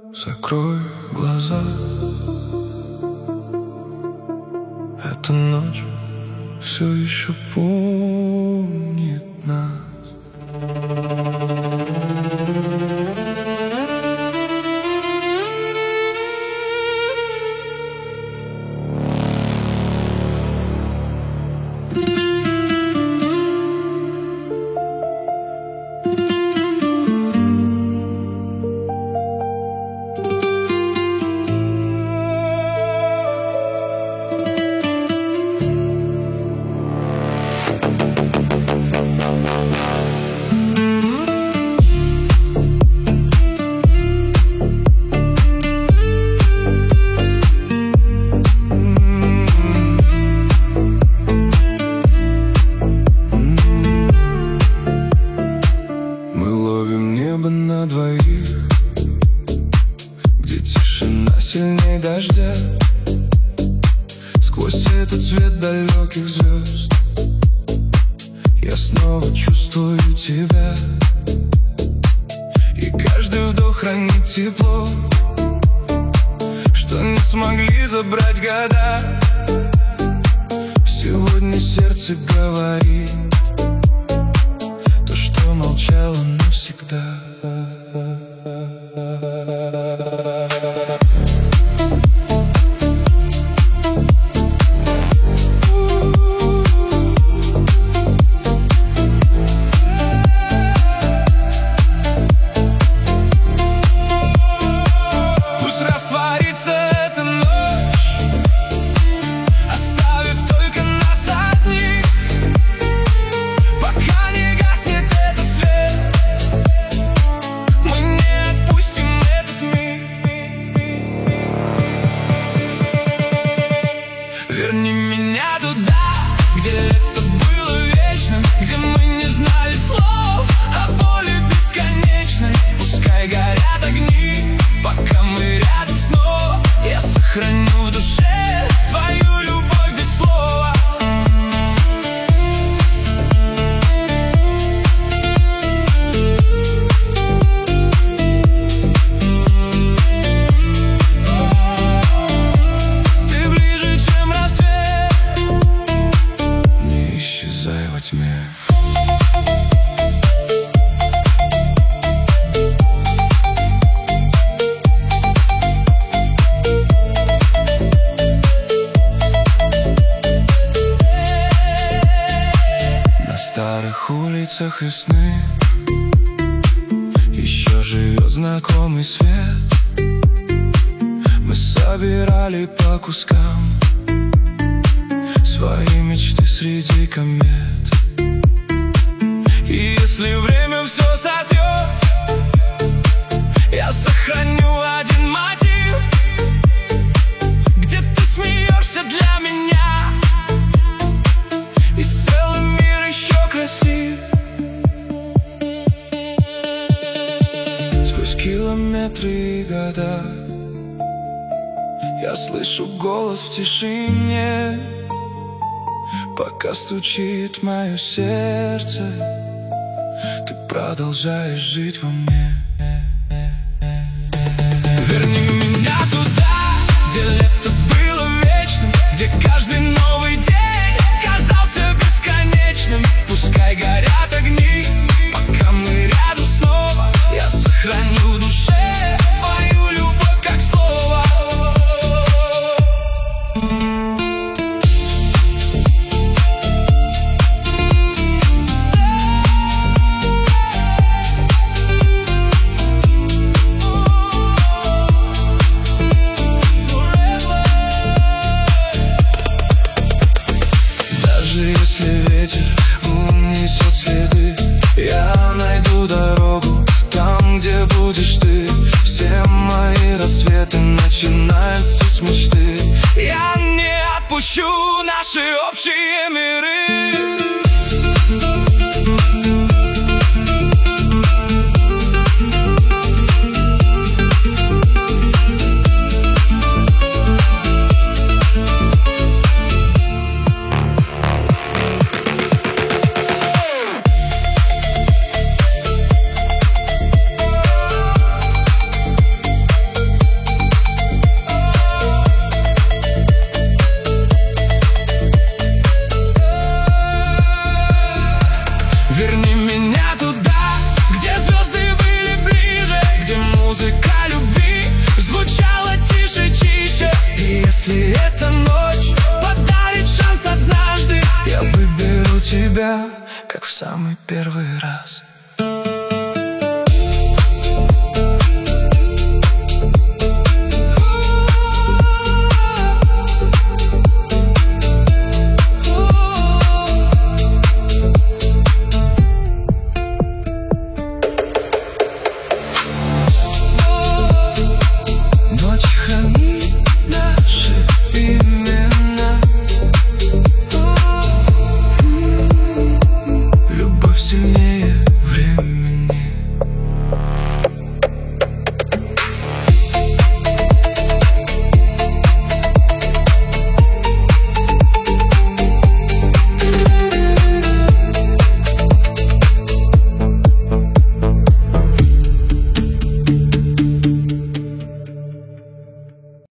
Закрой глаза. Эта ночь все еще помнит нас. На двоих, где тишина сильней дождя. Сквозь этот свет далеких звезд я снова чувствую тебя. И каждый вдох хранит тепло, что не смогли забрать года. Сегодня сердце говорит то, что молчало навсегда. Верни меня туда, где это было вечным, где мы не знали слов о боли бесконечной. Пускай горят огни, пока мы рядом снова. Я сохраню в душе твою любовь без слова. Во тьме. На старых улицах весны еще живет знакомый свет. Мы собирали по кускам свои мечты среди комет. И если время все сотрет, я сохраню один мотив, где ты смеешься для меня, и целый мир еще красив. Сквозь километры и года я слышу голос в тишине. Пока стучит мое сердце, ты продолжаешь жить во мне. Верни меня туда, где лето было вечным, где каждый новый день казался бесконечным. Пускай горят огни, пока мы рядом снова. Я сохраню в душе твою любовь как слово. Если ветер унесет следы, я найду дорогу там, где будешь ты. Все мои рассветы начинаются с мечты. Я не отпущу наши общие миры. тебя, как в самый первый раз.